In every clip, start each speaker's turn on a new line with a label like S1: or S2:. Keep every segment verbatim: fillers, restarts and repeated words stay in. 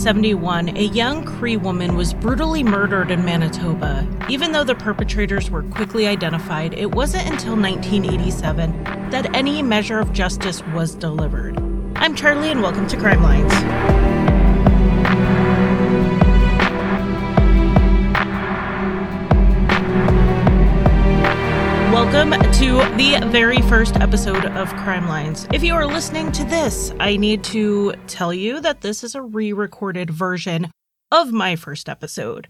S1: seventy-one, a young Cree woman was brutally murdered in Manitoba. Even though the perpetrators were quickly identified, it wasn't until nineteen eighty-seven that any measure of justice was delivered. I'm Charlie, and welcome to Crime Lines. Welcome to the very first episode of Crime Lines. If you are listening to this, I need to tell you that this is a re-recorded version of my first episode.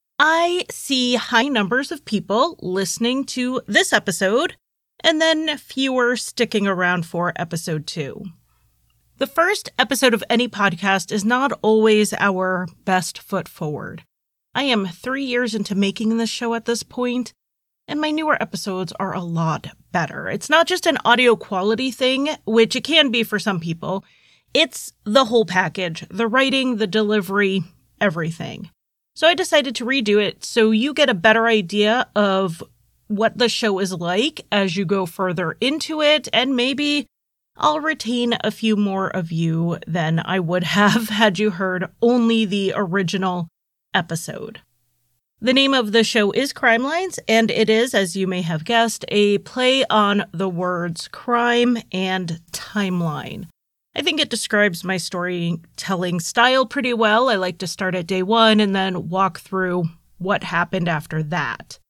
S1: I see high numbers of people listening to this episode, and then fewer sticking around for episode two. The first episode of any podcast is not always our best foot forward. I am three years into making this show at this point, and my newer episodes are a lot better. It's not just an audio quality thing, which it can be for some people. It's the whole package, the writing, the delivery, everything. So I decided to redo it so you get a better idea of what the show is like as you go further into it, and maybe I'll retain a few more of you than I would have had you heard only the original episode. The name of the show is Crime Lines, and it is, as you may have guessed, a play on the words crime and timeline. I think it describes my storytelling style pretty well. I like to start at day one and then walk through what happened after that.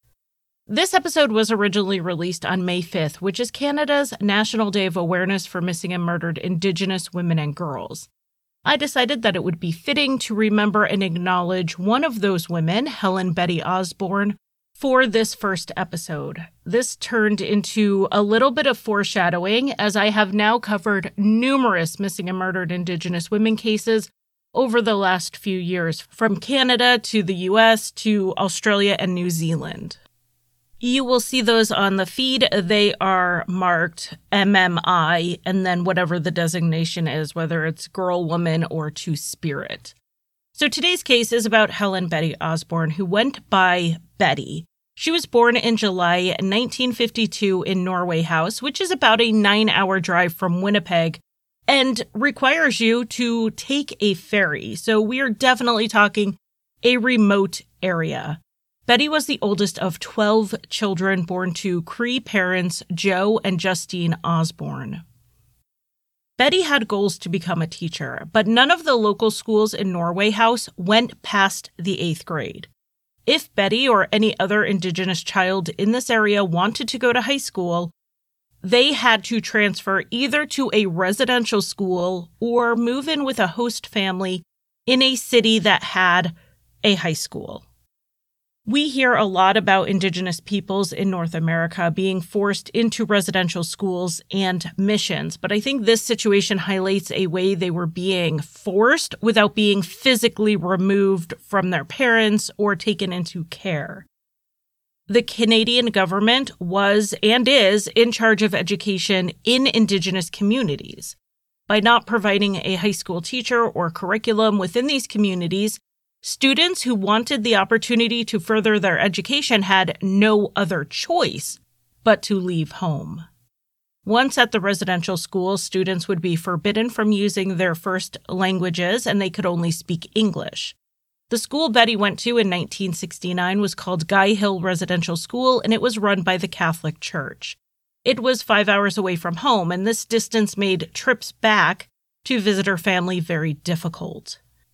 S1: This episode was originally released on May fifth, which is Canada's National Day of Awareness for Missing and Murdered Indigenous Women and Girls. I decided that it would be fitting to remember and acknowledge one of those women, Helen Betty Osborne, for this first episode. This turned into a little bit of foreshadowing, as I have now covered numerous missing and murdered Indigenous women cases over the last few years, from Canada to the U S to Australia and New Zealand. You will see those on the feed. They are marked M M I and then whatever the designation is, whether it's girl, woman, or two-spirit. So today's case is about Helen Betty Osborne, who went by Betty. She was born in July nineteen fifty-two in Norway House, which is about a nine-hour drive from Winnipeg, and requires you to take a ferry. So we are definitely talking a remote area. Betty was the oldest of twelve children born to Cree parents Joe and Justine Osborne. Betty had goals to become a teacher, but none of the local schools in Norway House went past the eighth grade. If Betty or any other Indigenous child in this area wanted to go to high school, they had to transfer either to a residential school or move in with a host family in a city that had a high school. We hear a lot about Indigenous peoples in North America being forced into residential schools and missions, but I think this situation highlights a way they were being forced without being physically removed from their parents or taken into care. The Canadian government was and is in charge of education in Indigenous communities. By not providing a high school teacher or curriculum within these communities, students who wanted the opportunity to further their education had no other choice but to leave home. Once at the residential school, students would be forbidden from using their first languages, and they could only speak English. The school Betty went to in nineteen sixty-nine was called Guy Hill Residential School, and it was run by the Catholic Church. It was five hours away from home, and this distance made trips back to visit her family very difficult.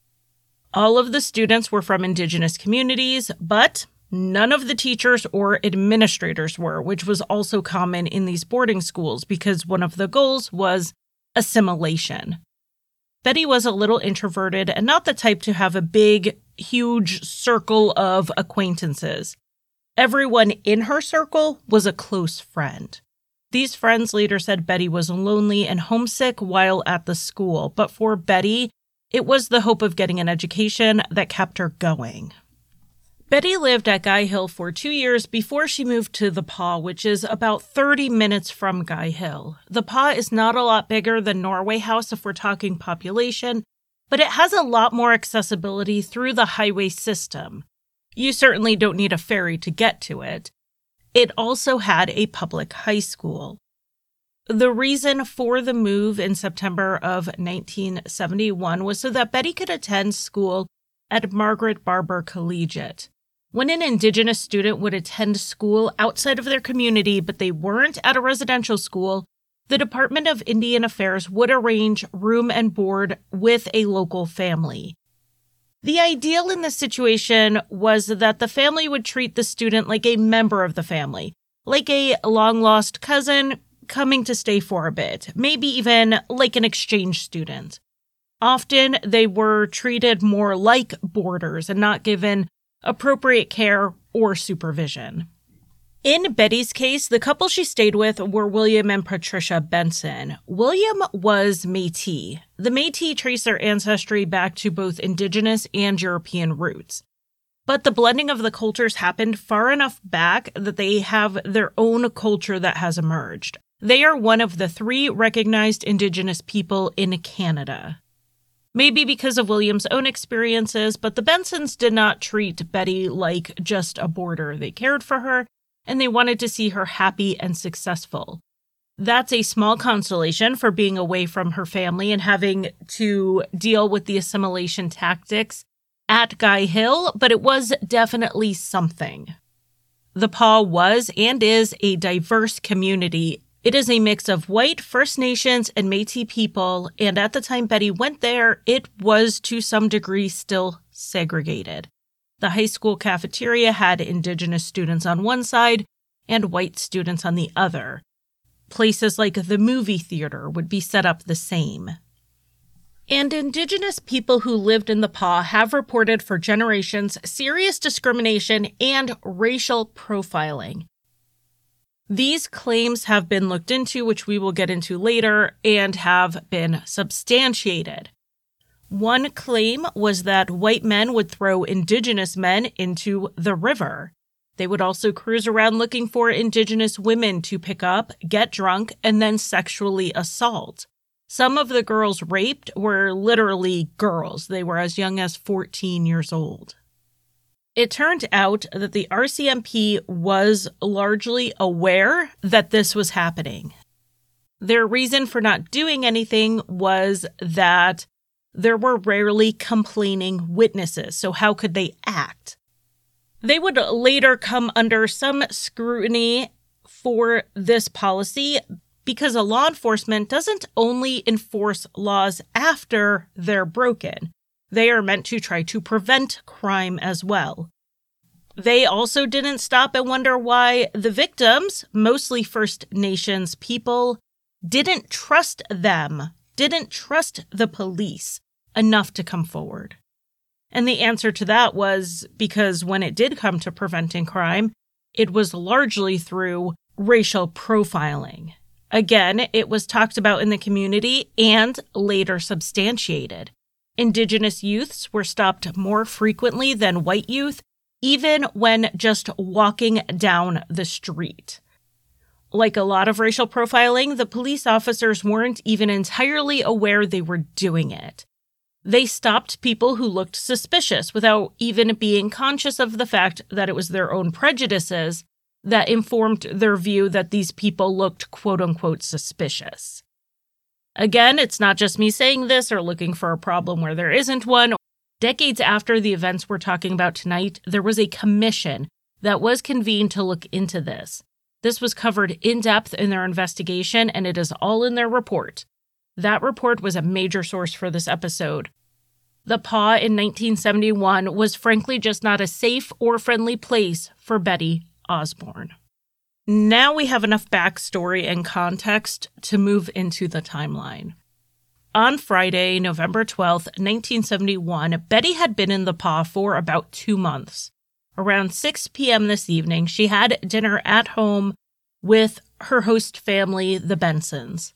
S1: All of the students were from Indigenous communities, but none of the teachers or administrators were, which was also common in these boarding schools because one of the goals was assimilation. Betty was a little introverted and not the type to have a big, huge circle of acquaintances. Everyone in her circle was a close friend. These friends later said Betty was lonely and homesick while at the school, but for Betty, it was the hope of getting an education that kept her going. Betty lived at Guy Hill for two years before she moved to The Pas, which is about thirty minutes from Guy Hill. The Pas is not a lot bigger than Norway House if we're talking population, but it has a lot more accessibility through the highway system. You certainly don't need a ferry to get to it. It also had a public high school. The reason for the move in September of nineteen seventy-one was so that Betty could attend school at Margaret Barber Collegiate. When an Indigenous student would attend school outside of their community, but they weren't at a residential school, the Department of Indian Affairs would arrange room and board with a local family. The ideal in this situation was that the family would treat the student like a member of the family, like a long-lost cousin coming to stay for a bit, maybe even like an exchange student. Often, they were treated more like boarders and not given appropriate care or supervision. In Betty's case, the couple she stayed with were William and Patricia Benson. William was Métis. The Métis trace their ancestry back to both Indigenous and European roots. But the blending of the cultures happened far enough back that they have their own culture that has emerged. They are one of the three recognized Indigenous people in Canada. Maybe because of William's own experiences, but the Bensons did not treat Betty like just a boarder. They cared for her, and they wanted to see her happy and successful. That's a small consolation for being away from her family and having to deal with the assimilation tactics at Guy Hill, but it was definitely something. The Pas was and is a diverse community. It is a mix of white, First Nations, and Métis people, and at the time Betty went there, it was to some degree still segregated. The high school cafeteria had Indigenous students on one side and white students on the other. Places like the movie theater would be set up the same. And Indigenous people who lived in the Pas have reported for generations serious discrimination and racial profiling. These claims have been looked into, which we will get into later, and have been substantiated. One claim was that white men would throw Indigenous men into the river. They would also cruise around looking for Indigenous women to pick up, get drunk, and then sexually assault. Some of the girls raped were literally girls. They were as young as fourteen years old. It turned out that the R C M P was largely aware that this was happening. Their reason for not doing anything was that there were rarely complaining witnesses, so how could they act? They would later come under some scrutiny for this policy because a law enforcement doesn't only enforce laws after they're broken. They are meant to try to prevent crime as well. They also didn't stop and wonder why the victims, mostly First Nations people, didn't trust them, didn't trust the police enough to come forward. And the answer to that was because when it did come to preventing crime, it was largely through racial profiling. Again, it was talked about in the community and later substantiated. Indigenous youths were stopped more frequently than white youth, even when just walking down the street. Like a lot of racial profiling, the police officers weren't even entirely aware they were doing it. They stopped people who looked suspicious without even being conscious of the fact that it was their own prejudices that informed their view that these people looked quote-unquote suspicious. Again, it's not just me saying this or looking for a problem where there isn't one. Decades after the events we're talking about tonight, there was a commission that was convened to look into this. This was covered in depth in their investigation, and it is all in their report. That report was a major source for this episode. The Pas in nineteen seventy-one was frankly just not a safe or friendly place for Betty Osborne. Now we have enough backstory and context to move into the timeline. On Friday, November twelfth, nineteen seventy-one, Betty had been in the Pas for about two months. Around six p.m. this evening, she had dinner at home with her host family, the Bensons.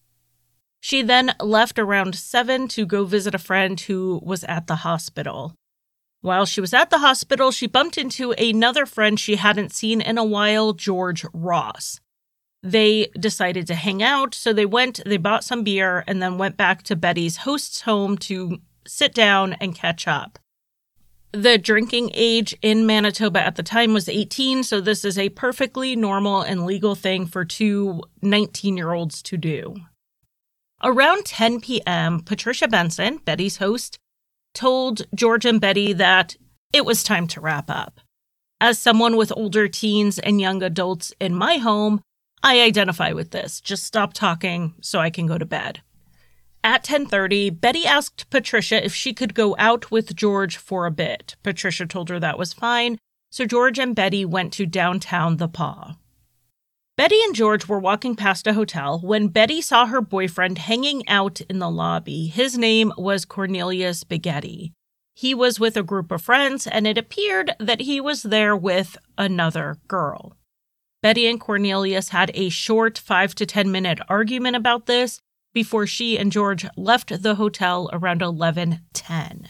S1: She then left around seven to go visit a friend who was at the hospital. While she was at the hospital, she bumped into another friend she hadn't seen in a while, George Ross. They decided to hang out, so they went, they bought some beer, and then went back to Betty's host's home to sit down and catch up. The drinking age in Manitoba at the time was eighteen, so this is a perfectly normal and legal thing for two nineteen-year-olds to do. Around ten p.m., Patricia Benson, Betty's host, told George and Betty that it was time to wrap up. As someone with older teens and young adults in my home, I identify with this. Just stop talking so I can go to bed. At ten thirty, Betty asked Patricia if she could go out with George for a bit. Patricia told her that was fine, so George and Betty went to downtown The Paw. Betty and George were walking past a hotel when Betty saw her boyfriend hanging out in the lobby. His name was Cornelius Biggetti. He was with a group of friends, and it appeared that he was there with another girl. Betty and Cornelius had a short five to ten minute argument about this before she and George left the hotel around eleven ten.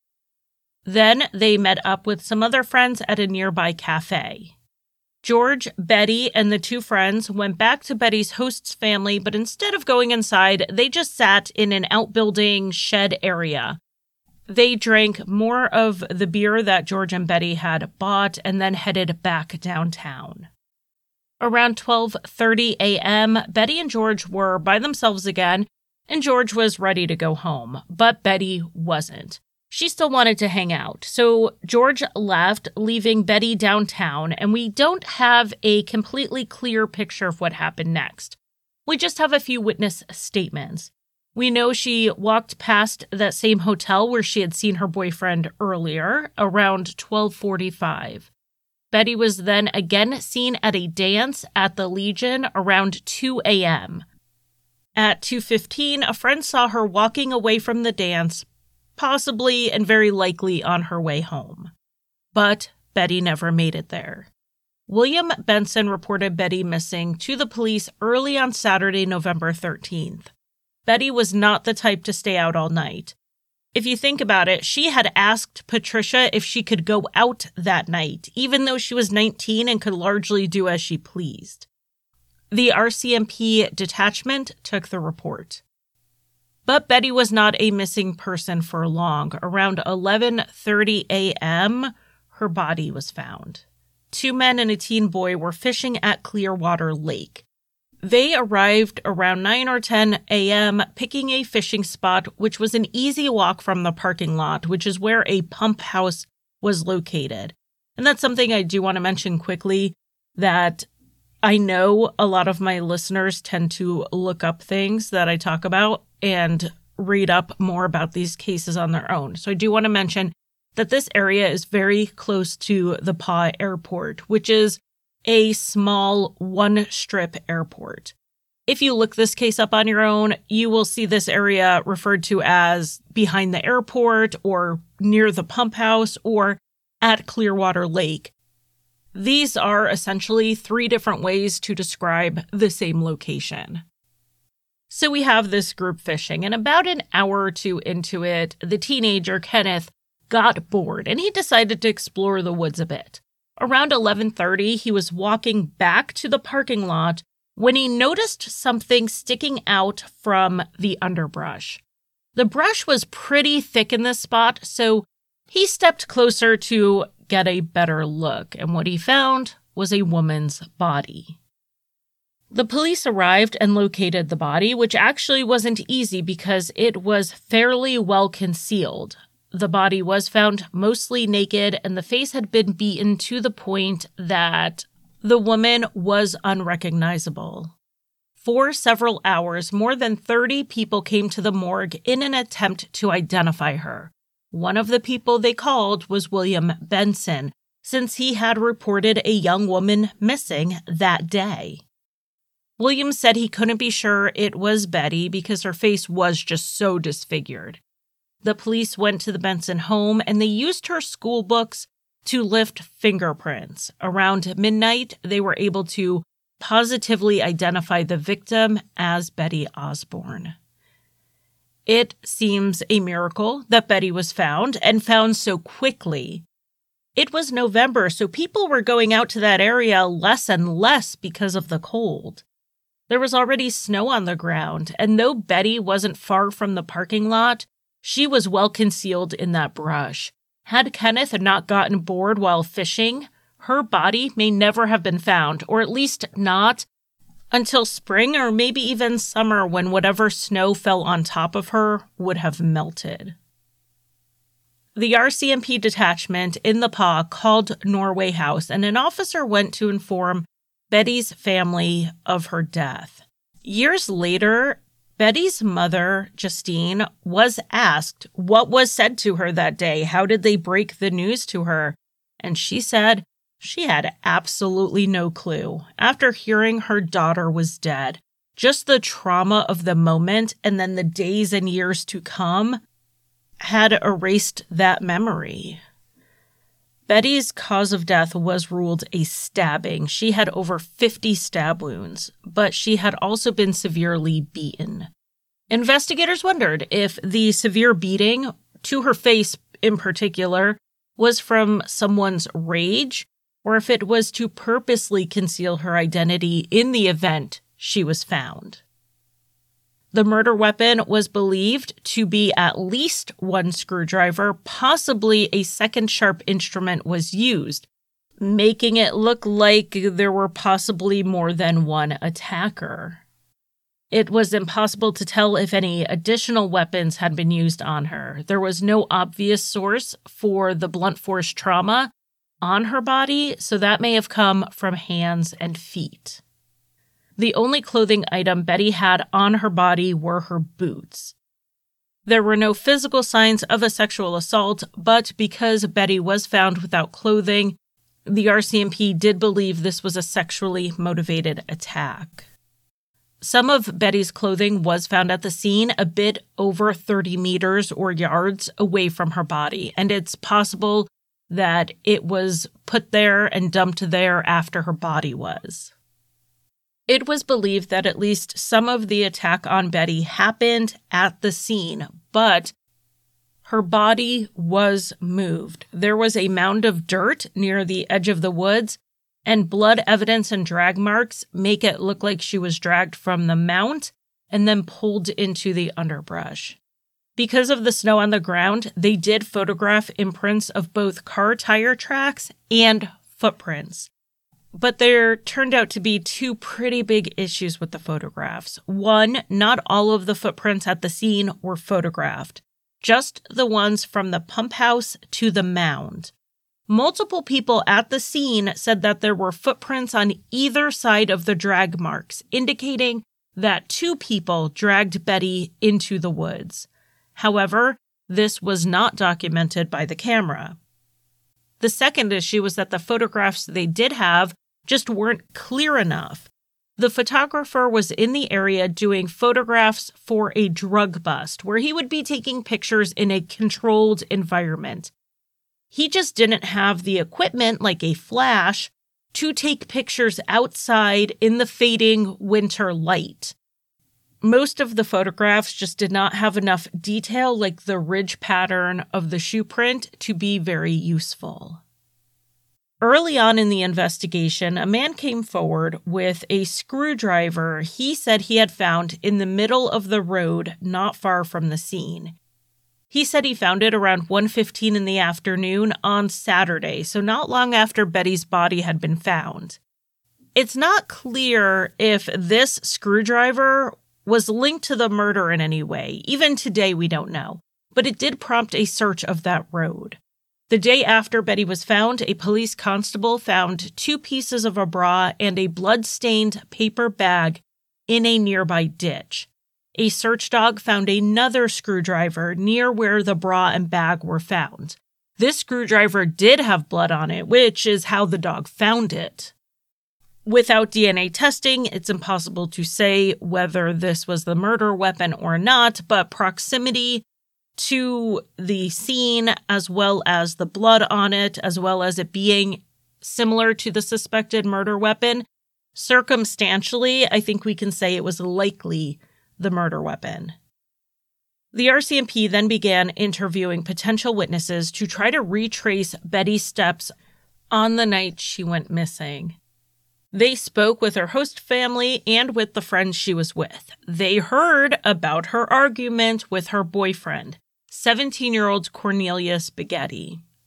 S1: Then they met up with some other friends at a nearby cafe. George, Betty, and the two friends went back to Betty's host's family, but instead of going inside, they just sat in an outbuilding shed area. They drank more of the beer that George and Betty had bought and then headed back downtown. Around twelve thirty a.m., Betty and George were by themselves again, and George was ready to go home, but Betty wasn't. She still wanted to hang out, so George left, leaving Betty downtown, and we don't have a completely clear picture of what happened next. We just have a few witness statements. We know she walked past that same hotel where she had seen her boyfriend earlier, around twelve forty-five. Betty was then again seen at a dance at the Legion around two a.m. At two fifteen, a friend saw her walking away from the dance, possibly and very likely on her way home. But Betty never made it there. William Benson reported Betty missing to the police early on Saturday, November thirteenth. Betty was not the type to stay out all night. If you think about it, she had asked Patricia if she could go out that night, even though she was nineteen and could largely do as she pleased. The R C M P detachment took the report. But Betty was not a missing person for long. Around eleven thirty a.m., her body was found. Two men and a teen boy were fishing at Clearwater Lake. They arrived around nine or ten a.m., picking a fishing spot, which was an easy walk from the parking lot, which is where a pump house was located. And that's something I do want to mention quickly, that I know a lot of my listeners tend to look up things that I talk about and read up more about these cases on their own. So I do want to mention that this area is very close to the Paw Airport, which is a small one-strip airport. If you look this case up on your own, you will see this area referred to as behind the airport or near the pump house or at Clearwater Lake. These are essentially three different ways to describe the same location. So we have this group fishing, and about an hour or two into it, the teenager, Kenneth, got bored, and he decided to explore the woods a bit. Around eleven thirty, he was walking back to the parking lot when he noticed something sticking out from the underbrush. The brush was pretty thick in this spot, so he stepped closer to get a better look, and what he found was a woman's body. The police arrived and located the body, which actually wasn't easy because it was fairly well concealed. The body was found mostly naked, and the face had been beaten to the point that the woman was unrecognizable. For several hours, more than thirty people came to the morgue in an attempt to identify her. One of the people they called was William Benson, since he had reported a young woman missing that day. William said he couldn't be sure it was Betty because her face was just so disfigured. The police went to the Benson home and they used her school books to lift fingerprints. Around midnight, they were able to positively identify the victim as Betty Osborne. It seems a miracle that Betty was found and found so quickly. It was November, so people were going out to that area less and less because of the cold. There was already snow on the ground, and though Betty wasn't far from the parking lot, she was well concealed in that brush. Had Kenneth not gotten bored while fishing, her body may never have been found, or at least not until spring or maybe even summer when whatever snow fell on top of her would have melted. The R C M P detachment in the P A called Norway House, and an officer went to inform Betty's family of her death. Years later, Betty's mother, Justine, was asked what was said to her that day. How did they break the news to her? And she said she had absolutely no clue. After hearing her daughter was dead, just the trauma of the moment and then the days and years to come had erased that memory. Betty's cause of death was ruled a stabbing. She had over fifty stab wounds, but she had also been severely beaten. Investigators wondered if the severe beating, to her face in particular, was from someone's rage, or if it was to purposely conceal her identity in the event she was found. The murder weapon was believed to be at least one screwdriver. Possibly a second sharp instrument was used, making it look like there were possibly more than one attacker. It was impossible to tell if any additional weapons had been used on her. There was no obvious source for the blunt force trauma on her body, so that may have come from hands and feet. The only clothing item Betty had on her body were her boots. There were no physical signs of a sexual assault, but because Betty was found without clothing, the R C M P did believe this was a sexually motivated attack. Some of Betty's clothing was found at the scene a bit over thirty meters or yards away from her body, and it's possible that it was put there and dumped there after her body was. It was believed that at least some of the attack on Betty happened at the scene, but her body was moved. There was a mound of dirt near the edge of the woods, and blood evidence and drag marks make it look like she was dragged from the mount and then pulled into the underbrush. Because of the snow on the ground, they did photograph imprints of both car tire tracks and footprints. But there turned out to be two pretty big issues with the photographs. One, not all of the footprints at the scene were photographed, just the ones from the pump house to the mound. Multiple people at the scene said that there were footprints on either side of the drag marks, indicating that two people dragged Betty into the woods. However, this was not documented by the camera. The second issue was that the photographs they did have just weren't clear enough. The photographer was in the area doing photographs for a drug bust, where he would be taking pictures in a controlled environment. He just didn't have the equipment, like a flash, to take pictures outside in the fading winter light. Most of the photographs just did not have enough detail, like the ridge pattern of the shoe print, to be very useful. Early on in the investigation, a man came forward with a screwdriver he said he had found in the middle of the road not far from the scene. He said he found it around one fifteen in the afternoon on Saturday, so not long after Betty's body had been found. It's not clear if this screwdriver was linked to the murder in any way. Even today, we don't know, but it did prompt a search of that road. The day after Betty was found, a police constable found two pieces of a bra and a blood-stained paper bag in a nearby ditch. A search dog found another screwdriver near where the bra and bag were found. This screwdriver did have blood on it, which is how the dog found it. Without D N A testing, it's impossible to say whether this was the murder weapon or not, but proximity to the scene, as well as the blood on it, as well as it being similar to the suspected murder weapon, circumstantially, I think we can say it was likely the murder weapon. The R C M P then began interviewing potential witnesses to try to retrace Betty's steps on the night she went missing. They spoke with her host family and with the friends she was with. They heard about her argument with her boyfriend, seventeen-year-old Cornelius Spaghetti.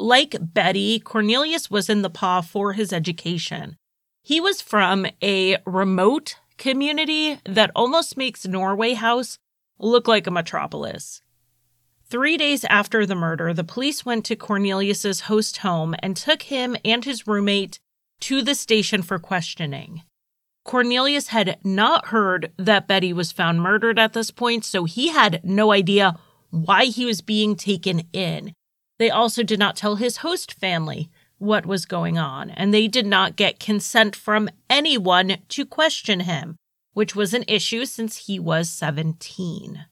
S1: like Betty, Cornelius was in the P A W for his education. He was from a remote community that almost makes Norway House look like a metropolis. Three days after the murder, the police went to Cornelius's host home and took him and his roommate to the station for questioning. Cornelius had not heard that Betty was found murdered at this point, so he had no idea why he was being taken in. They also did not tell his host family what was going on, and they did not get consent from anyone to question him, which was an issue since he was seventeen.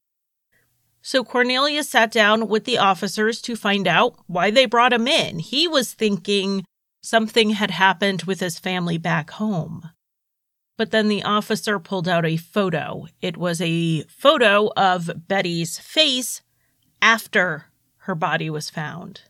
S1: So Cornelius sat down with the officers to find out why they brought him in. He was thinking something had happened with his family back home. But then the officer pulled out a photo. It was a photo of Betty's face after her body was found.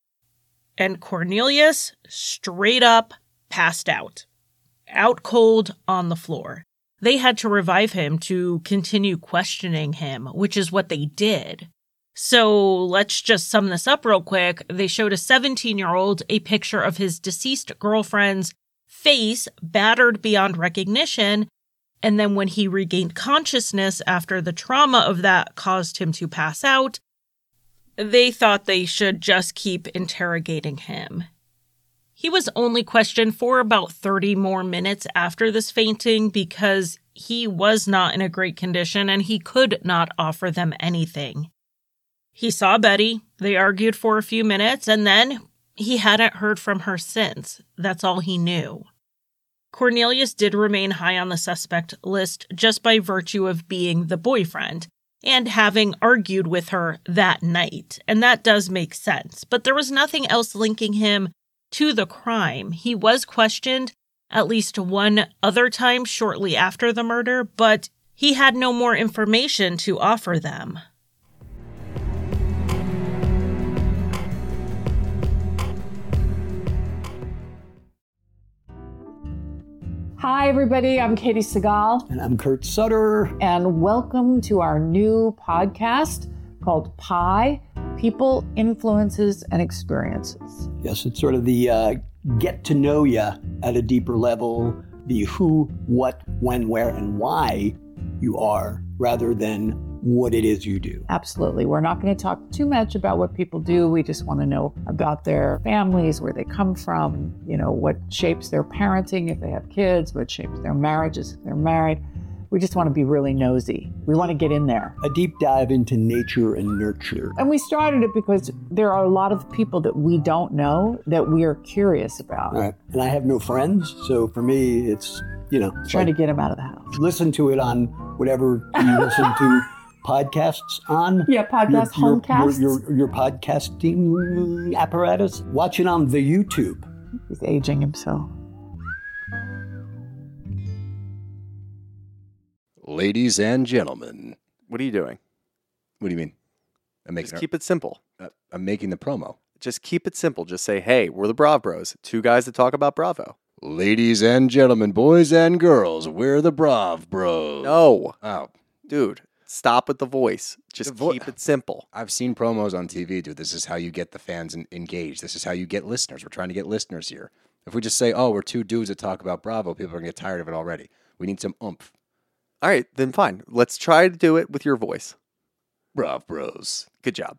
S1: And Cornelius straight up passed out, out cold on the floor. They had to revive him to continue questioning him, which is what they did. So let's just sum this up real quick. They showed a seventeen-year-old a picture of his deceased girlfriend's face battered beyond recognition, and then when he regained consciousness after the trauma of that caused him to pass out, they thought they should just keep interrogating him. He was only questioned for about thirty more minutes after this fainting because he was not in a great condition and he could not offer them anything. He saw Betty, they argued for a few minutes, and then he hadn't heard from her since. That's all he knew. Cornelius did remain high on the suspect list just by virtue of being the boyfriend and having argued with her that night, and that does make sense. But there was nothing else linking him to the crime. He was questioned at least one other time shortly after the murder, but he had no more information to offer them.
S2: Hi, everybody. I'm Katie Segal.
S3: And I'm Kurt Sutter.
S2: And welcome to our new podcast called Pi, People, Influences, and Experiences.
S3: Yes, it's sort of the uh, get to know you at a deeper level, the who, what, when, where, and why you are, rather than what it is you do.
S2: Absolutely. We're not going to talk too much about what people do. We just want to know about their families, where they come from, you know, what shapes their parenting if they have kids, what shapes their marriages if they're married. We just want to be really nosy. We want to get in there.
S3: A deep dive into nature and nurture.
S2: And we started it because there are a lot of people that we don't know that we are curious about.
S3: Right. And I have no friends, so for me, it's, you know.
S2: Trying like, to get them out of the house.
S3: Listen to it on whatever you listen to podcasts on.
S2: Yeah, podcast,
S3: your,
S2: homecasts.
S3: Your, your, your podcasting apparatus. Watch it on the YouTube.
S2: He's aging himself.
S4: Ladies and gentlemen.
S5: What are you doing?
S4: What do you mean? I'm making
S5: Just
S4: a,
S5: keep it simple.
S4: uh, I'm making the promo.
S5: Just keep it simple. Just say, hey, we're the Brav Bros. Two guys that talk about Bravo.
S4: Ladies and gentlemen, boys and girls, we're the Brav Bros.
S5: No.
S4: Oh.
S5: Dude, stop with the voice. Just
S4: The vo-
S5: keep it simple.
S4: I've seen promos on T V, dude. This is how you get the fans en- engaged. This is how you get listeners. We're trying to get listeners here. If we just say, oh, we're two dudes that talk about Bravo, people are going to get tired of it already. We need some oomph.
S5: All right, then fine. Let's try to do it with your voice.
S4: Brav Bros.
S5: Good job.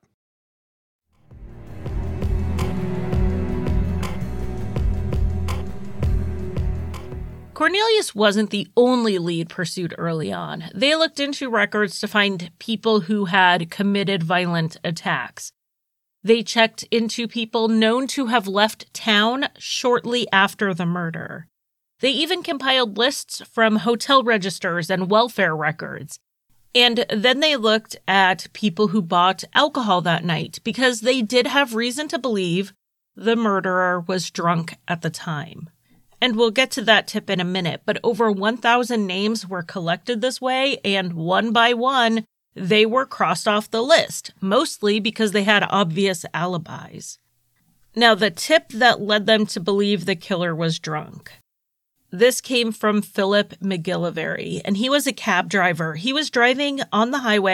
S1: Cornelius wasn't the only lead pursued early on. They looked into records to find people who had committed violent attacks. They checked into people known to have left town shortly after the murder. They even compiled lists from hotel registers and welfare records. And then they looked at people who bought alcohol that night because they did have reason to believe the murderer was drunk at the time. And we'll get to that tip in a minute, but over one thousand names were collected this way, and one by one, they were crossed off the list, mostly because they had obvious alibis. Now, the tip that led them to believe the killer was drunk. This came from Philip McGillivray, and he was a cab driver. He was driving on the highway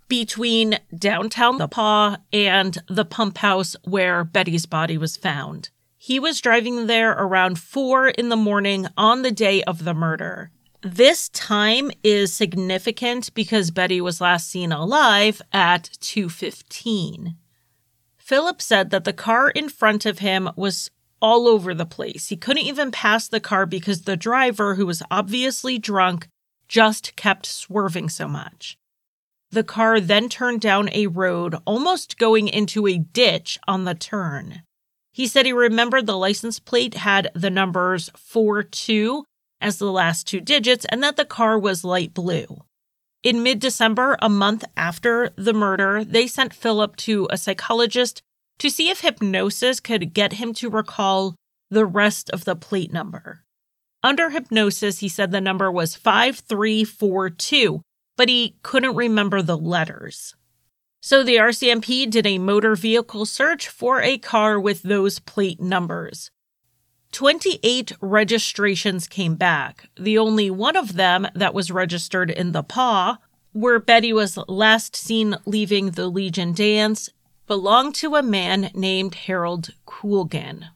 S1: between downtown The Paw and the pump house where Betty's body was found. He was driving there around four in the morning on the day of the murder. This time is significant because Betty was last seen alive at two fifteen. Philip said that the car in front of him was all over the place. He couldn't even pass the car because the driver, who was obviously drunk, just kept swerving so much. The car then turned down a road, almost going into a ditch on the turn. He said he remembered the license plate had the numbers four two as the last two digits and that the car was light blue. In mid-December, a month after the murder, they sent Philip to a psychologist to see if hypnosis could get him to recall the rest of the plate number. Under hypnosis, he said the number was five three four two, but he couldn't remember the letters. So the R C M P did a motor vehicle search for a car with those plate numbers. twenty-eight registrations came back, the only one of them that was registered in The Paw, where Betty was last seen leaving the Legion dance, belonged to a man named Harold Coolgan.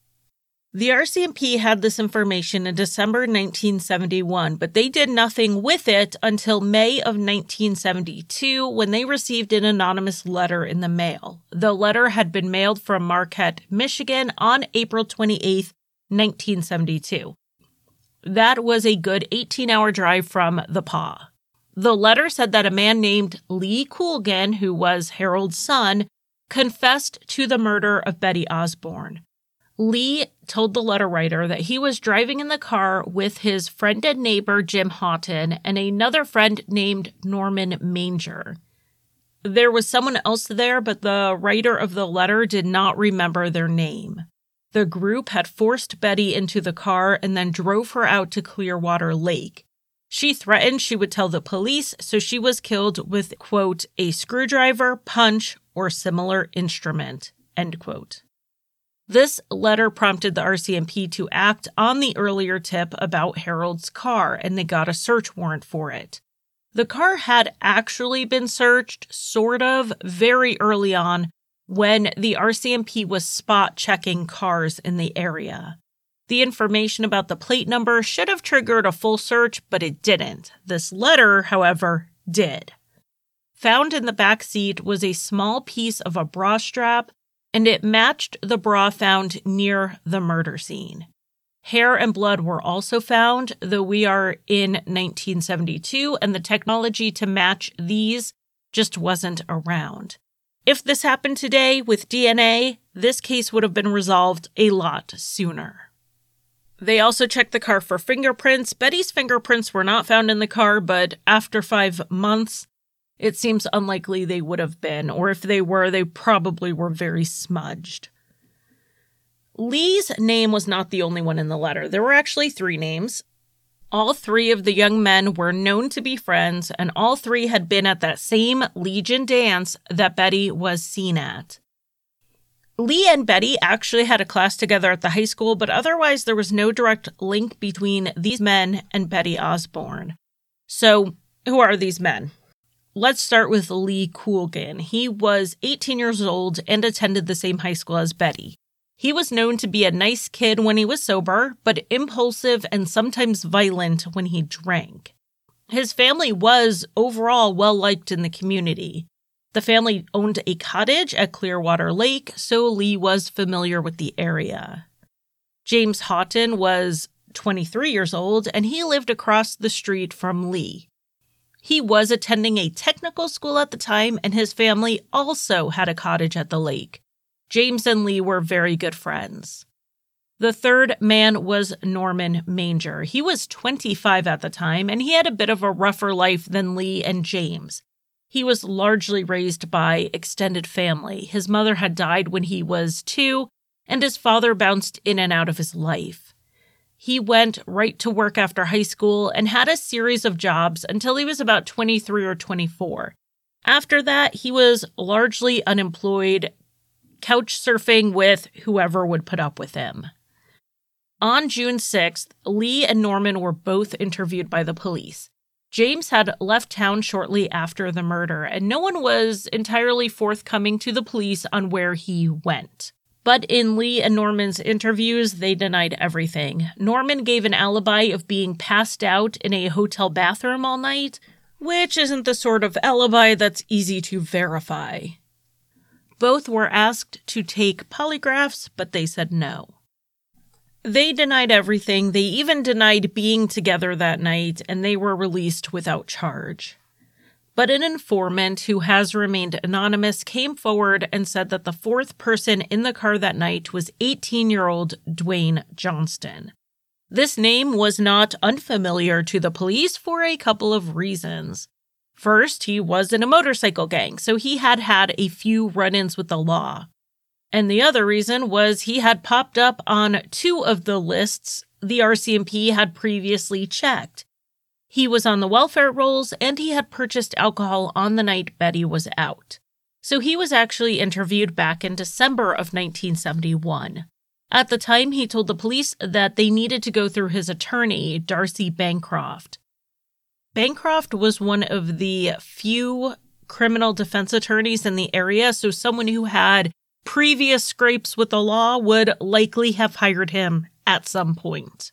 S1: The R C M P had this information in December nineteen seventy-one, but they did nothing with it until May of nineteen seventy-two when they received an anonymous letter in the mail. The letter had been mailed from Marquette, Michigan on April twenty-eighth, nineteen seventy-two. That was a good eighteen-hour drive from The Paw. The letter said that a man named Lee Coolgan, who was Harold's son, confessed to the murder of Betty Osborne. Lee told the letter writer that he was driving in the car with his friend and neighbor Jim Houghton and another friend named Norman Manger. There was someone else there, but the writer of the letter did not remember their name. The group had forced Betty into the car and then drove her out to Clearwater Lake. She threatened she would tell the police, so she was killed with, quote, a screwdriver, punch, or similar instrument, end quote. This letter prompted the R C M P to act on the earlier tip about Harold's car, and they got a search warrant for it. The car had actually been searched, sort of, very early on when the R C M P was spot checking cars in the area. The information about the plate number should have triggered a full search, but it didn't. This letter, however, did. Found in the back seat was a small piece of a bra strap, and it matched the bra found near the murder scene. Hair and blood were also found, though we are in nineteen seventy-two, and the technology to match these just wasn't around. If this happened today with D N A, this case would have been resolved a lot sooner. They also checked the car for fingerprints. Betty's fingerprints were not found in the car, but after five months, it seems unlikely they would have been, or if they were, they probably were very smudged. Lee's name was not the only one in the letter. There were actually three names. All three of the young men were known to be friends, and all three had been at that same Legion dance that Betty was seen at. Lee and Betty actually had a class together at the high school, but otherwise there was no direct link between these men and Betty Osborne. So, who are these men? Let's start with Lee Coolgan. He was eighteen years old and attended the same high school as Betty. He was known to be a nice kid when he was sober, but impulsive and sometimes violent when he drank. His family was overall well-liked in the community. The family owned a cottage at Clearwater Lake, so Lee was familiar with the area. James Houghton was twenty-three years old, and he lived across the street from Lee. He was attending a technical school at the time, and his family also had a cottage at the lake. James and Lee were very good friends. The third man was Norman Manger. He was twenty-five at the time, and he had a bit of a rougher life than Lee and James. He was largely raised by extended family. His mother had died when he was two, and his father bounced in and out of his life. He went right to work after high school and had a series of jobs until he was about twenty-three or twenty-four. After that, he was largely unemployed, couch surfing with whoever would put up with him. On June sixth, Lee and Norman were both interviewed by the police. James had left town shortly after the murder, and no one was entirely forthcoming to the police on where he went. But in Lee and Norman's interviews, they denied everything. Norman gave an alibi of being passed out in a hotel bathroom all night, which isn't the sort of alibi that's easy to verify. Both were asked to take polygraphs, but they said no. They denied everything. They even denied being together that night, and they were released without charge. But an informant who has remained anonymous came forward and said that the fourth person in the car that night was eighteen-year-old Dwayne Johnston. This name was not unfamiliar to the police for a couple of reasons. First, he was in a motorcycle gang, so he had had a few run-ins with the law. And the other reason was he had popped up on two of the lists the R C M P had previously checked. He was on the welfare rolls, and he had purchased alcohol on the night Betty was out. So he was actually interviewed back in December of nineteen seventy-one. At the time, he told the police that they needed to go through his attorney, Darcy Bancroft. Bancroft was one of the few criminal defense attorneys in the area, so someone who had previous scrapes with the law would likely have hired him at some point.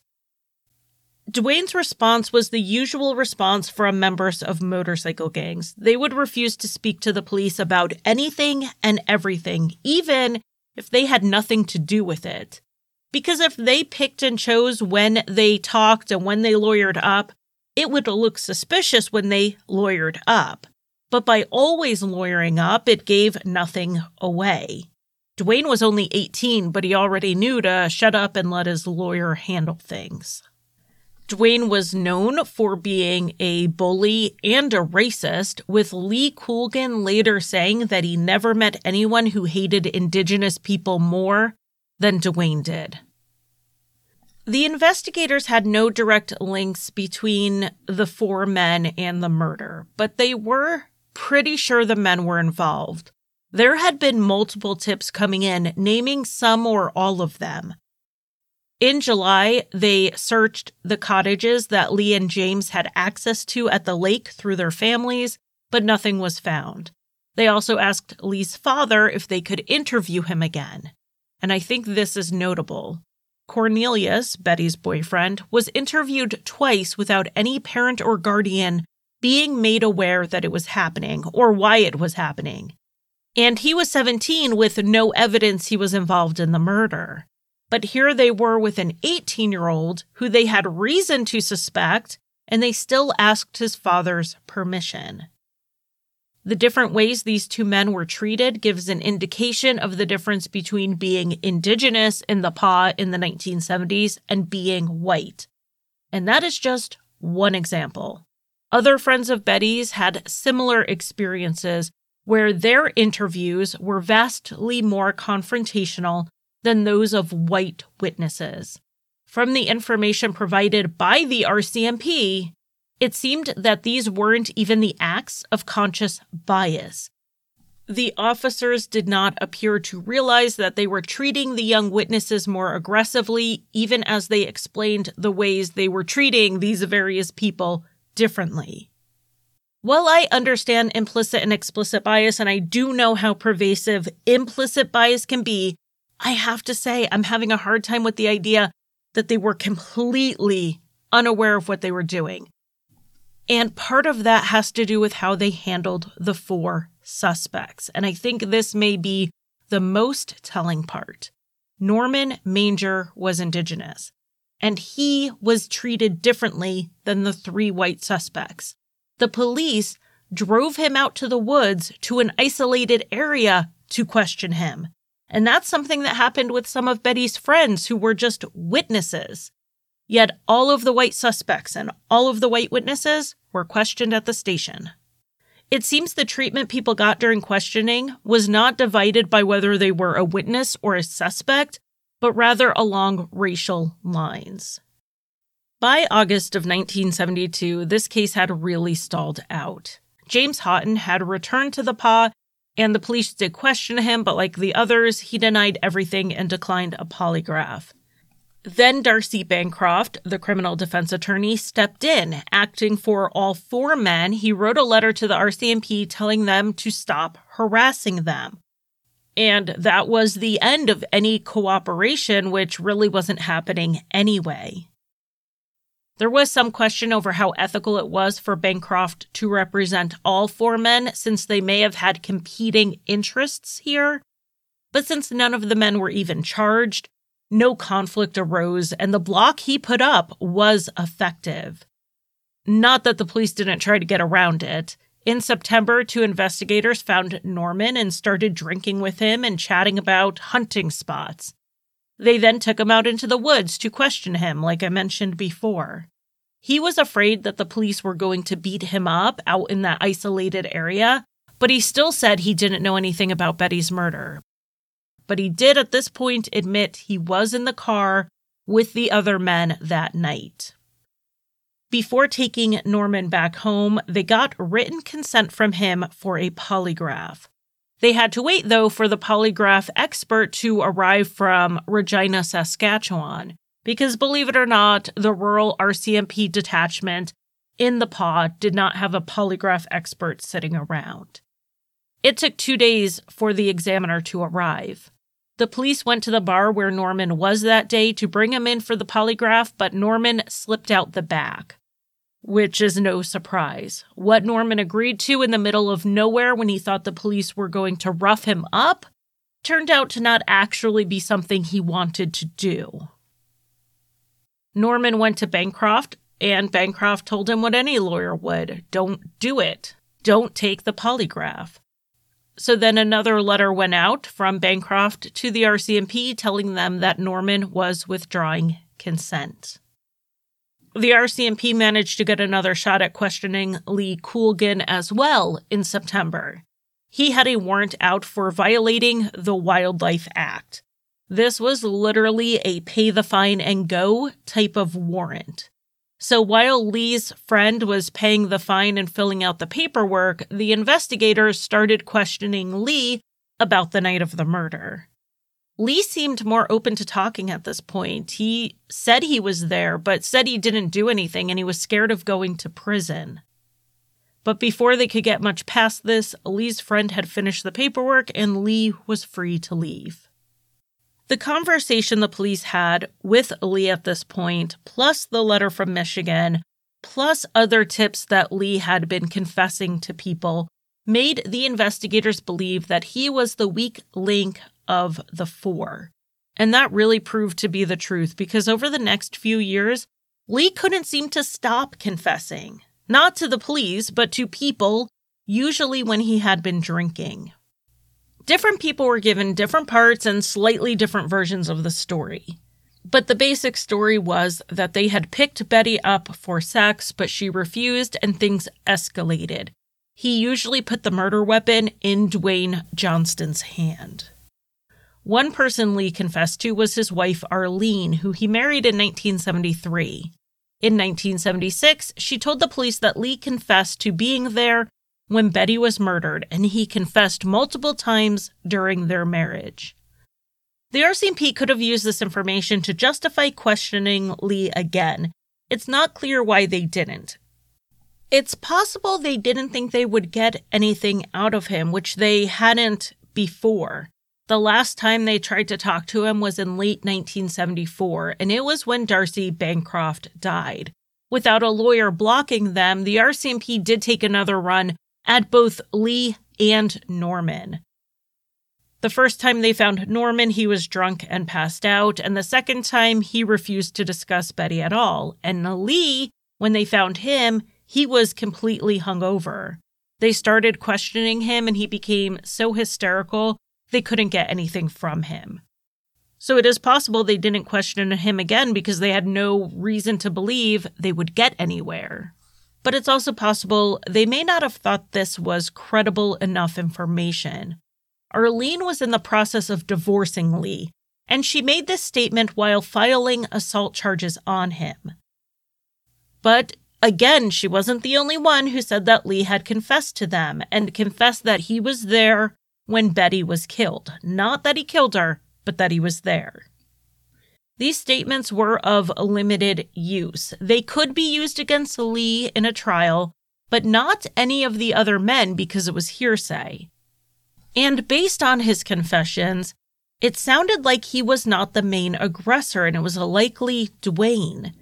S1: Dwayne's response was the usual response from members of motorcycle gangs. They would refuse to speak to the police about anything and everything, even if they had nothing to do with it. Because if they picked and chose when they talked and when they lawyered up, it would look suspicious when they lawyered up. But by always lawyering up, it gave nothing away. Dwayne was only eighteen, but he already knew to shut up and let his lawyer handle things. Dwayne was known for being a bully and a racist, with Lee Coolgan later saying that he never met anyone who hated Indigenous people more than Dwayne did. The investigators had no direct links between the four men and the murder, but they were pretty sure the men were involved. There had been multiple tips coming in, naming some or all of them. In July, they searched the cottages that Lee and James had access to at the lake through their families, but nothing was found. They also asked Lee's father if they could interview him again. And I think this is notable. Cornelius, Betty's boyfriend, was interviewed twice without any parent or guardian being made aware that it was happening or why it was happening. And he was seventeen with no evidence he was involved in the murder. But here they were with an eighteen-year-old who they had reason to suspect, and they still asked his father's permission. The different ways these two men were treated gives an indication of the difference between being Indigenous in the P A in the nineteen seventies and being white. And that is just one example. Other friends of Betty's had similar experiences where their interviews were vastly more confrontational than those of white witnesses. From the information provided by the R C M P, it seemed that these weren't even the acts of conscious bias. The officers did not appear to realize that they were treating the young witnesses more aggressively, even as they explained the ways they were treating these various people differently. While I understand implicit and explicit bias, and I do know how pervasive implicit bias can be, I have to say I'm having a hard time with the idea that they were completely unaware of what they were doing. And part of that has to do with how they handled the four suspects. And I think this may be the most telling part. Norman Manger was Indigenous, and he was treated differently than the three white suspects. The police drove him out to the woods to an isolated area to question him. And that's something that happened with some of Betty's friends who were just witnesses. Yet all of the white suspects and all of the white witnesses were questioned at the station. It seems the treatment people got during questioning was not divided by whether they were a witness or a suspect, but rather along racial lines. By August of nineteen seventy-two, this case had really stalled out. James Houghton had returned to the P A, and the police did question him, but like the others, he denied everything and declined a polygraph. Then Darcy Bancroft, the criminal defense attorney, stepped in, acting for all four men. He wrote a letter to the R C M P telling them to stop harassing them. And that was the end of any cooperation, which really wasn't happening anyway. There was some question over how ethical it was for Bancroft to represent all four men, since they may have had competing interests here. But since none of the men were even charged, no conflict arose, and the block he put up was effective. Not that the police didn't try to get around it. In September, two investigators found Norman and started drinking with him and chatting about hunting spots. They then took him out into the woods to question him, like I mentioned before. He was afraid that the police were going to beat him up out in that isolated area, but he still said he didn't know anything about Betty's murder. But he did at this point admit he was in the car with the other men that night. Before taking Norman back home, they got written consent from him for a polygraph. They had to wait, though, for the polygraph expert to arrive from Regina, Saskatchewan, because believe it or not, the rural R C M P detachment in the pod did not have a polygraph expert sitting around. It took two days for the examiner to arrive. The police went to the bar where Norman was that day to bring him in for the polygraph, but Norman slipped out the back, which is no surprise. What Norman agreed to in the middle of nowhere when he thought the police were going to rough him up turned out to not actually be something he wanted to do. Norman went to Bancroft, and Bancroft told him what any lawyer would. Don't do it. Don't take the polygraph. So then another letter went out from Bancroft to the R C M P telling them that Norman was withdrawing consent. The R C M P managed to get another shot at questioning Lee Coolgan as well in September. He had a warrant out for violating the Wildlife Act. This was literally a pay the fine and go type of warrant. So while Lee's friend was paying the fine and filling out the paperwork, the investigators started questioning Lee about the night of the murder. Lee seemed more open to talking at this point. He said he was there, but said he didn't do anything and he was scared of going to prison. But before they could get much past this, Lee's friend had finished the paperwork and Lee was free to leave. The conversation the police had with Lee at this point, plus the letter from Michigan, plus other tips that Lee had been confessing to people, made the investigators believe that he was the weak link of the four. And that really proved to be the truth, because over the next few years, Lee couldn't seem to stop confessing. Not to the police, but to people, usually when he had been drinking. Different people were given different parts and slightly different versions of the story. But the basic story was that they had picked Betty up for sex, but she refused and things escalated. He usually put the murder weapon in Dwayne Johnston's hand. One person Lee confessed to was his wife Arlene, who he married in nineteen seventy-three. In nineteen seventy-six, she told the police that Lee confessed to being there when Betty was murdered, and he confessed multiple times during their marriage. The R C M P could have used this information to justify questioning Lee again. It's not clear why they didn't. It's possible they didn't think they would get anything out of him, which they hadn't before. The last time they tried to talk to him was in late nineteen seventy-four, and it was when Darcy Bancroft died. Without a lawyer blocking them, the R C M P did take another run at both Lee and Norman. The first time they found Norman, he was drunk and passed out, and the second time, he refused to discuss Betty at all. And Lee, when they found him, he was completely hungover. They started questioning him, and he became so hysterical, they couldn't get anything from him. So it is possible they didn't question him again because they had no reason to believe they would get anywhere. But it's also possible they may not have thought this was credible enough information. Arlene was in the process of divorcing Lee, and she made this statement while filing assault charges on him. But again, she wasn't the only one who said that Lee had confessed to them, and confessed that he was there when Betty was killed. Not that he killed her, but that he was there. These statements were of limited use. They could be used against Lee in a trial, but not any of the other men because it was hearsay. And based on his confessions, it sounded like he was not the main aggressor and it was likely Duane.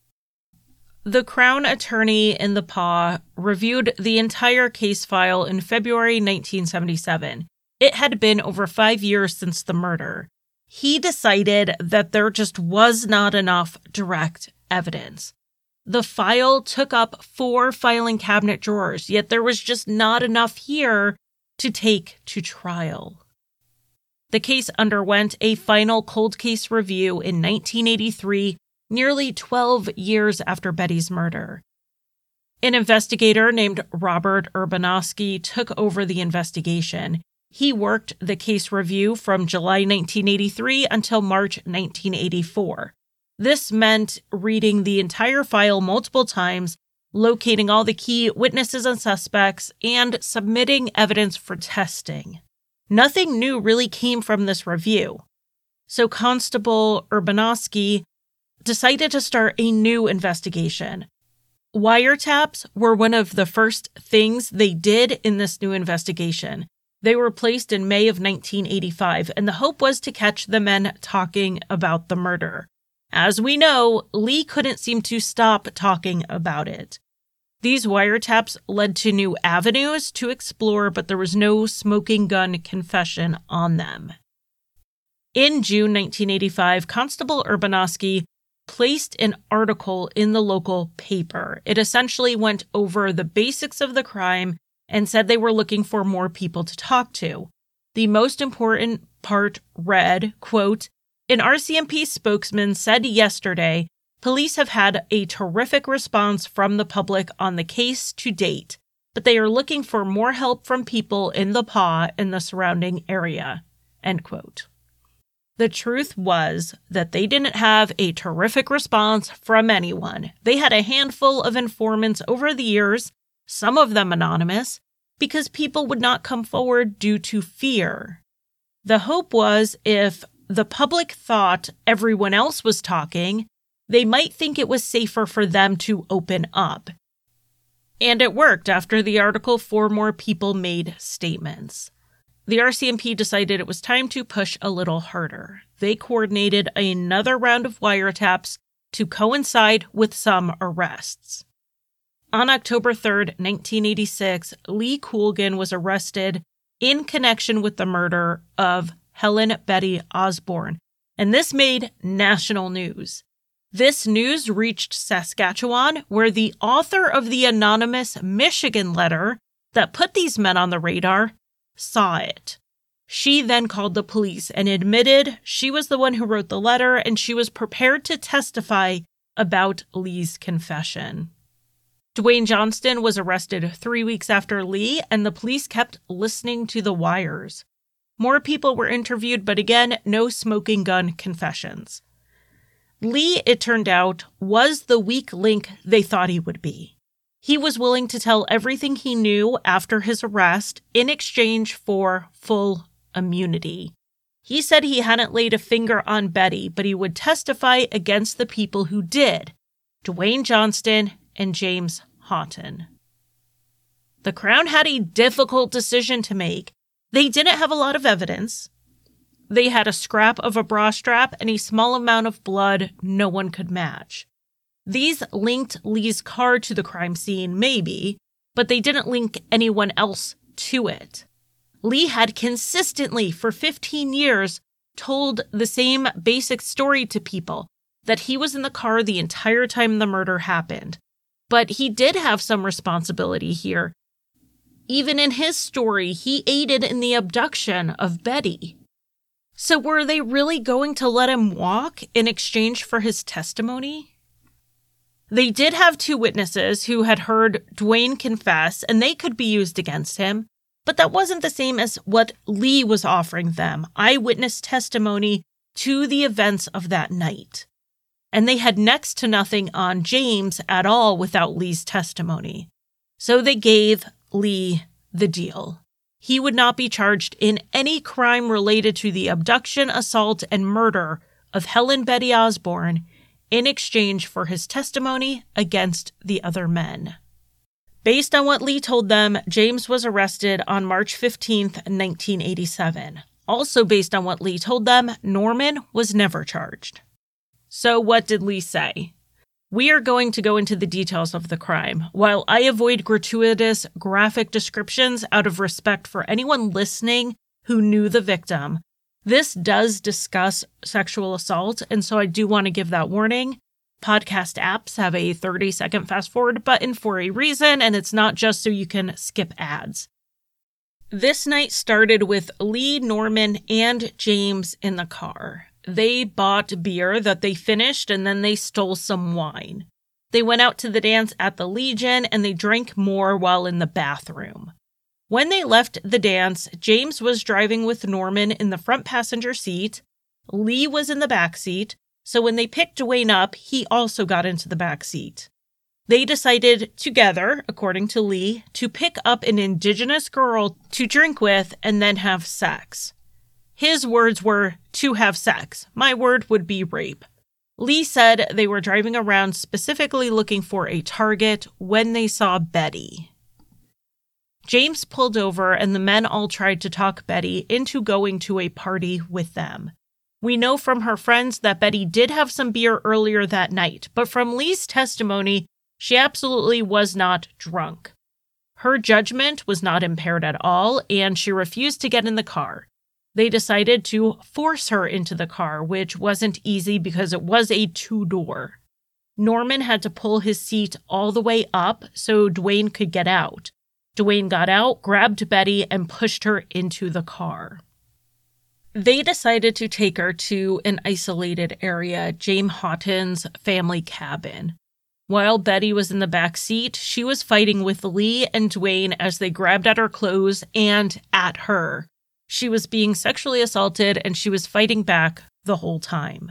S1: The Crown Attorney in the P A reviewed the entire case file in February nineteen seventy-seven. It had been over five years since the murder. He decided that there just was not enough direct evidence. The file took up four filing cabinet drawers, yet there was just not enough here to take to trial. The case underwent a final cold case review in nineteen eighty-three, nearly twelve years after Betty's murder. An investigator named Robert Urbanowski took over the investigation. He worked the case review from July nineteen eighty-three until March nineteen eighty-four. This meant reading the entire file multiple times, locating all the key witnesses and suspects, and submitting evidence for testing. Nothing new really came from this review. So Constable Urbanowski decided to start a new investigation. Wiretaps were one of the first things they did in this new investigation. They were placed in May of nineteen eighty-five, and the hope was to catch the men talking about the murder. As we know, Lee couldn't seem to stop talking about it. These wiretaps led to new avenues to explore, but there was no smoking gun confession on them. In June nineteen eighty-five, Constable Urbanowski placed an article in the local paper. It essentially went over the basics of the crime and said they were looking for more people to talk to. The most important part read, quote, "An R C M P spokesman said yesterday, police have had a terrific response from the public on the case to date, but they are looking for more help from people in the P A and the surrounding area," end quote. The truth was that they didn't have a terrific response from anyone. They had a handful of informants over the years, some of them anonymous, because people would not come forward due to fear. The hope was if the public thought everyone else was talking, they might think it was safer for them to open up. And it worked. After the article, four more people made statements. The R C M P decided it was time to push a little harder. They coordinated another round of wiretaps to coincide with some arrests. On October third, nineteen eighty-six, Lee Coolgan was arrested in connection with the murder of Helen Betty Osborne, and this made national news. This news reached Saskatchewan, where the author of the anonymous Michigan letter that put these men on the radar saw it. She then called the police and admitted she was the one who wrote the letter, and she was prepared to testify about Lee's confession. Duane Johnston was arrested three weeks after Lee, and the police kept listening to the wires. More people were interviewed, but again, no smoking gun confessions. Lee, it turned out, was the weak link they thought he would be. He was willing to tell everything he knew after his arrest in exchange for full immunity. He said he hadn't laid a finger on Betty, but he would testify against the people who did, Duane Johnston and James Houghton. The Crown had a difficult decision to make. They didn't have a lot of evidence. They had a scrap of a bra strap and a small amount of blood no one could match. These linked Lee's car to the crime scene, maybe, but they didn't link anyone else to it. Lee had consistently, for fifteen years, told the same basic story to people, that he was in the car the entire time the murder happened. But he did have some responsibility here. Even in his story, he aided in the abduction of Betty. So were they really going to let him walk in exchange for his testimony? They did have two witnesses who had heard Duane confess, and they could be used against him, but that wasn't the same as what Lee was offering them, eyewitness testimony to the events of that night. And they had next to nothing on James at all without Lee's testimony. So they gave Lee the deal. He would not be charged in any crime related to the abduction, assault, and murder of Helen Betty Osborne in exchange for his testimony against the other men. Based on what Lee told them, James was arrested on March fifteenth, nineteen eighty-seven. Also based on what Lee told them, Norman was never charged. So what did Lee say? We are going to go into the details of the crime. While I avoid gratuitous, graphic descriptions out of respect for anyone listening who knew the victim, this does discuss sexual assault, and so I do want to give that warning. Podcast apps have a thirty-second fast-forward button for a reason, and it's not just so you can skip ads. This night started with Lee, Norman, and James in the car. They bought beer that they finished, and then they stole some wine. They went out to the dance at the Legion, and they drank more while in the bathroom. When they left the dance, James was driving with Norman in the front passenger seat. Lee was in the back seat, so when they picked Duane up, he also got into the back seat. They decided together, according to Lee, to pick up an indigenous girl to drink with and then have sex. His words were, to have sex. My word would be rape. Lee said they were driving around specifically looking for a target when they saw Betty. James pulled over and the men all tried to talk Betty into going to a party with them. We know from her friends that Betty did have some beer earlier that night, but from Lee's testimony, she absolutely was not drunk. Her judgment was not impaired at all, and she refused to get in the car. They decided to force her into the car, which wasn't easy because it was a two-door. Norman had to pull his seat all the way up so Duane could get out. Duane got out, grabbed Betty, and pushed her into the car. They decided to take her to an isolated area, James Houghton's family cabin. While Betty was in the back seat, she was fighting with Lee and Duane as they grabbed at her clothes and at her. She was being sexually assaulted and she was fighting back the whole time.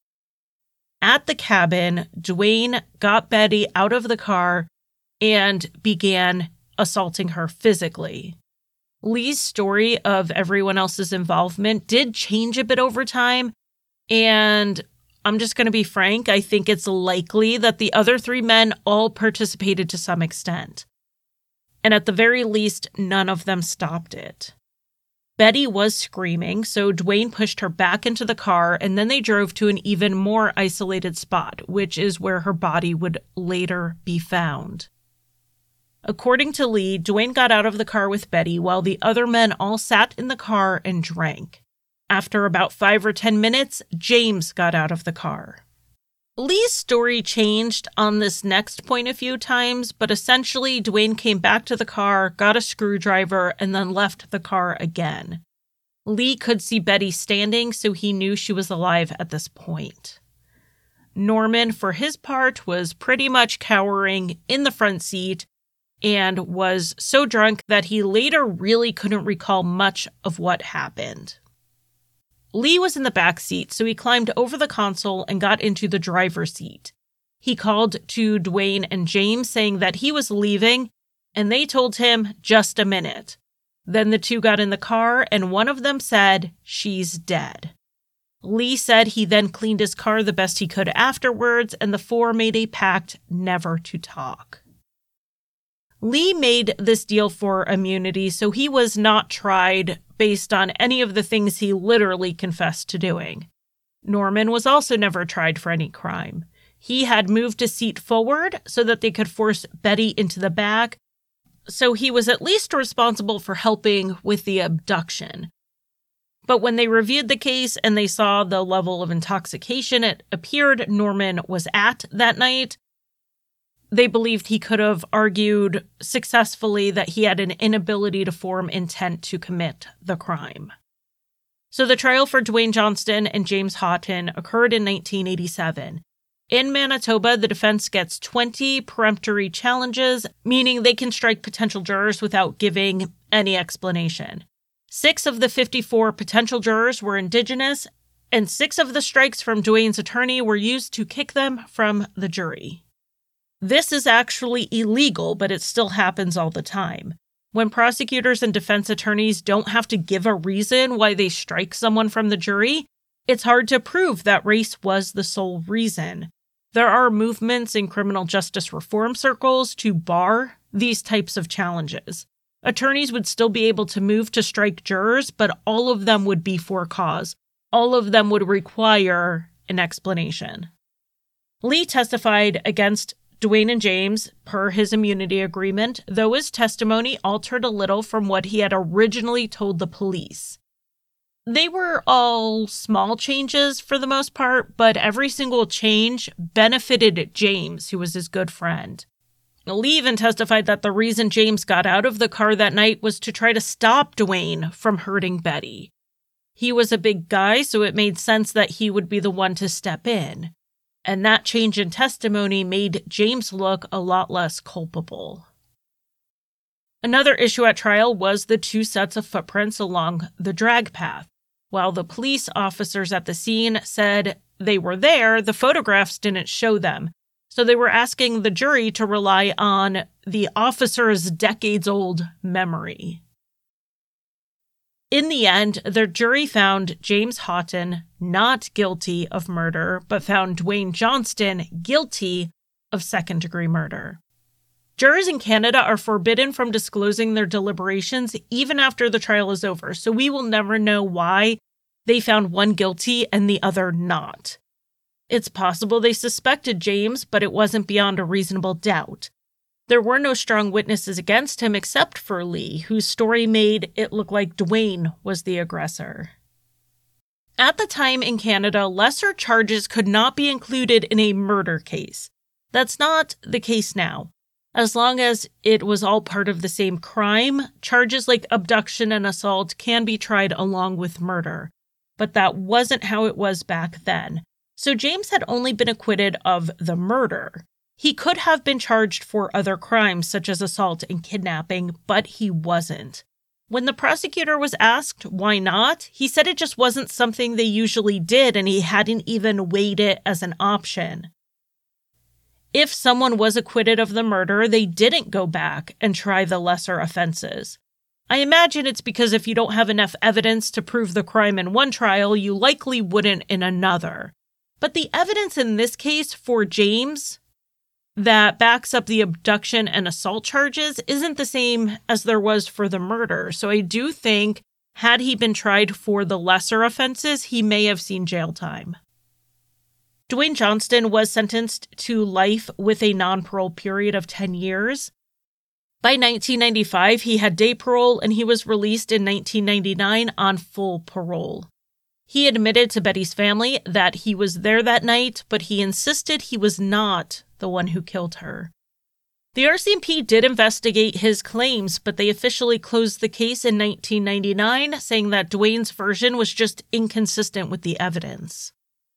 S1: At the cabin, Duane got Betty out of the car and began assaulting her physically. Lee's story of everyone else's involvement did change a bit over time, and I'm just going to be frank, I think it's likely that the other three men all participated to some extent. And at the very least, none of them stopped it. Betty was screaming, so Duane pushed her back into the car, and then they drove to an even more isolated spot, which is where her body would later be found. According to Lee, Duane got out of the car with Betty while the other men all sat in the car and drank. After about five or ten minutes, James got out of the car. Lee's story changed on this next point a few times, but essentially Duane came back to the car, got a screwdriver, and then left the car again. Lee could see Betty standing, so he knew she was alive at this point. Norman, for his part, was pretty much cowering in the front seat and was so drunk that he later really couldn't recall much of what happened. Lee was in the back seat, so he climbed over the console and got into the driver's seat. He called to Duane and James saying that he was leaving, and they told him, just a minute. Then the two got in the car, and one of them said, she's dead. Lee said he then cleaned his car the best he could afterwards, and the four made a pact never to talk. Lee made this deal for immunity, so he was not tried based on any of the things he literally confessed to doing. Norman was also never tried for any crime. He had moved a seat forward so that they could force Betty into the back, so he was at least responsible for helping with the abduction. But when they reviewed the case and they saw the level of intoxication it appeared Norman was at that night, they believed he could have argued successfully that he had an inability to form intent to commit the crime. So the trial for Duane Johnston and James Houghton occurred in nineteen eighty-seven. In Manitoba, the defense gets twenty peremptory challenges, meaning they can strike potential jurors without giving any explanation. Six of the fifty-four potential jurors were Indigenous, and six of the strikes from Duane's attorney were used to kick them from the jury. This is actually illegal, but it still happens all the time. When prosecutors and defense attorneys don't have to give a reason why they strike someone from the jury, It's hard to prove that race was the sole reason. There are movements in criminal justice reform circles to bar these types of challenges. Attorneys would still be able to move to strike jurors, but all of them would be for cause. All of them would require an explanation. Lee testified against Duane and James per his immunity agreement, though his testimony altered a little from what he had originally told the police. They were all small changes for the most part, but every single change benefited James, who was his good friend. Lee even testified that the reason James got out of the car that night was to try to stop Duane from hurting Betty. He was a big guy, so it made sense that he would be the one to step in. And that change in testimony made James look a lot less culpable. Another issue at trial was the two sets of footprints along the drag path. While the police officers at the scene said they were there, the photographs didn't show them. So they were asking the jury to rely on the officer's decades-old memory. In the end, the jury found James Haughton not guilty of murder, but found Dwayne Johnston guilty of second-degree murder. Jurors in Canada are forbidden from disclosing their deliberations even after the trial is over, so we will never know why they found one guilty and the other not. It's possible they suspected James, but it wasn't beyond a reasonable doubt. There were no strong witnesses against him except for Lee, whose story made it look like Duane was the aggressor. At the time in Canada, lesser charges could not be included in a murder case. That's not the case now. As long as it was all part of the same crime, charges like abduction and assault can be tried along with murder. But that wasn't how it was back then. So James had only been acquitted of the murder. He could have been charged for other crimes such as assault and kidnapping, but he wasn't. When the prosecutor was asked why not, he said it just wasn't something they usually did and he hadn't even weighed it as an option. If someone was acquitted of the murder, they didn't go back and try the lesser offenses. I imagine it's because if you don't have enough evidence to prove the crime in one trial, you likely wouldn't in another. But the evidence in this case for James that backs up the abduction and assault charges isn't the same as there was for the murder. So I do think had he been tried for the lesser offenses, he may have seen jail time. Dwayne Johnston was sentenced to life with a non-parole period of ten years. By nineteen ninety-five, he had day parole and he was released in nineteen ninety-nine on full parole. He admitted to Betty's family that he was there that night, but he insisted he was not the one who killed her. The R C M P did investigate his claims, but they officially closed the case in nineteen ninety-nine, saying that Dwayne's version was just inconsistent with the evidence.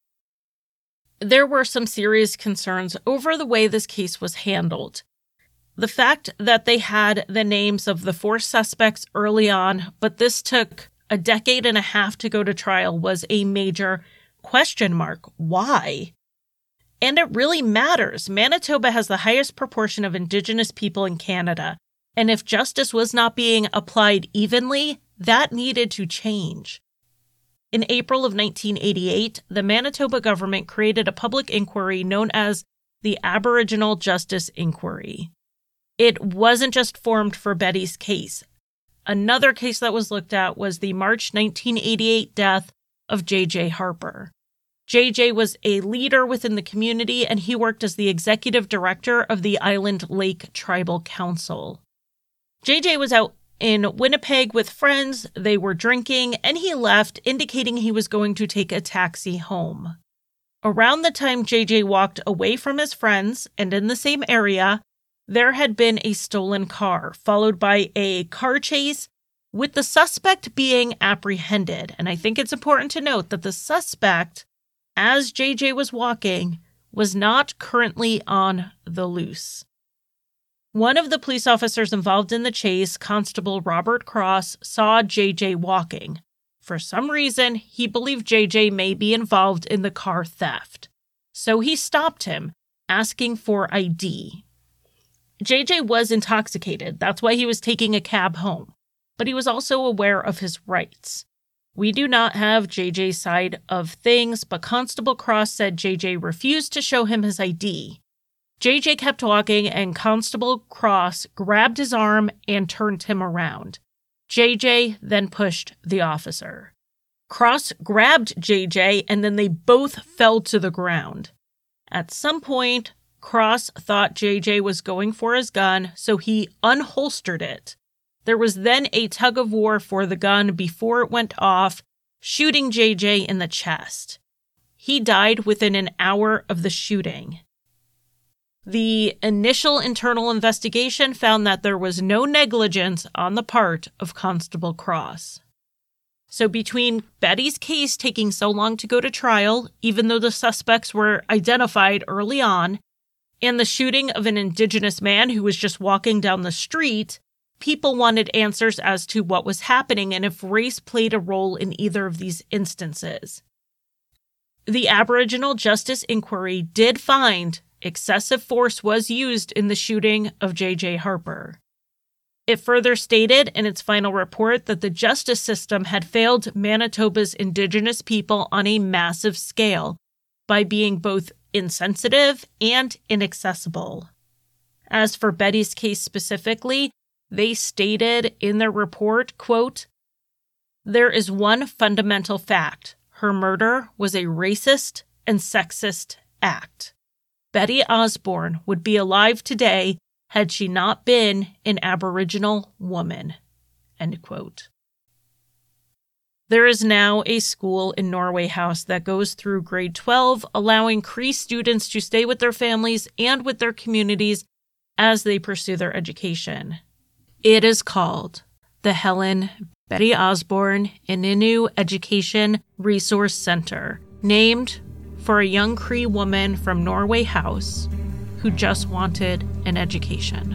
S1: There were some serious concerns over the way this case was handled. The fact that they had the names of the four suspects early on, but this took a decade and a half to go to trial was a major question mark. Why? And it really matters. Manitoba has the highest proportion of Indigenous people in Canada, and if justice was not being applied evenly, that needed to change. In April of nineteen eighty-eight, the Manitoba government created a public inquiry known as the Aboriginal Justice Inquiry. It wasn't just formed for Betty's case. Another case that was looked at was the March nineteen eighty-eight death of J J Harper. J J was a leader within the community, and he worked as the executive director of the Island Lake Tribal Council. J J was out in Winnipeg with friends, they were drinking, and he left, indicating he was going to take a taxi home. Around the time J J walked away from his friends, and in the same area, there had been a stolen car, followed by a car chase, with the suspect being apprehended. And I think it's important to note that the suspect, as J J was walking, was not currently on the loose. One of the police officers involved in the chase, Constable Robert Cross, saw J J walking. For some reason, he believed J J may be involved in the car theft. So he stopped him, asking for I D. J J was intoxicated. That's why he was taking a cab home. But he was also aware of his rights. We do not have J J's side of things, but Constable Cross said J J refused to show him his I D. J J kept walking, and Constable Cross grabbed his arm and turned him around. J J then pushed the officer. Cross grabbed J J, and then they both fell to the ground. At some point, Cross thought J J was going for his gun, so he unholstered it. There was then a tug of war for the gun before it went off, shooting J J in the chest. He died within an hour of the shooting. The initial internal investigation found that there was no negligence on the part of Constable Cross. So between Betty's case taking so long to go to trial, even though the suspects were identified early on, and the shooting of an Indigenous man who was just walking down the street, people wanted answers as to what was happening and if race played a role in either of these instances. The Aboriginal Justice Inquiry did find excessive force was used in the shooting of J J Harper. It further stated in its final report that the justice system had failed Manitoba's Indigenous people on a massive scale by being both insensitive and inaccessible. As for Betty's case specifically, they stated in their report, quote, "There is one fundamental fact. Her murder was a racist and sexist act. Betty Osborne would be alive today had she not been an Aboriginal woman." End quote. There is now a school in Norway House that goes through grade twelve, allowing Cree students to stay with their families and with their communities as they pursue their education. It is called the Helen Betty Osborne Ininu Education Resource Center, named for a young Cree woman from Norway House who just wanted an education.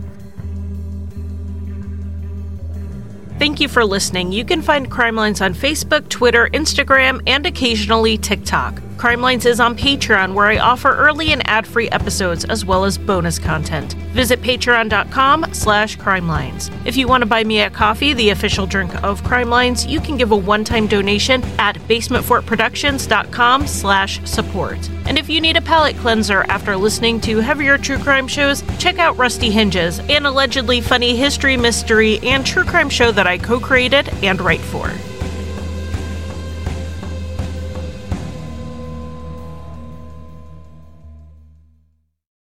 S1: Thank you for listening. You can find Crime Lines on Facebook, Twitter, Instagram, and occasionally TikTok. Crime Lines is on Patreon, where I offer early and ad-free episodes as well as bonus content. Visit patreon.com slash crimelines. If you want to buy me a coffee, the official drink of Crime Lines, you can give a one-time donation at basementfortproductions.com slash support. And if you need a palate cleanser after listening to heavier true crime shows, check out Rusty Hinges, an allegedly funny history, mystery, and true crime show that I co-created and write for.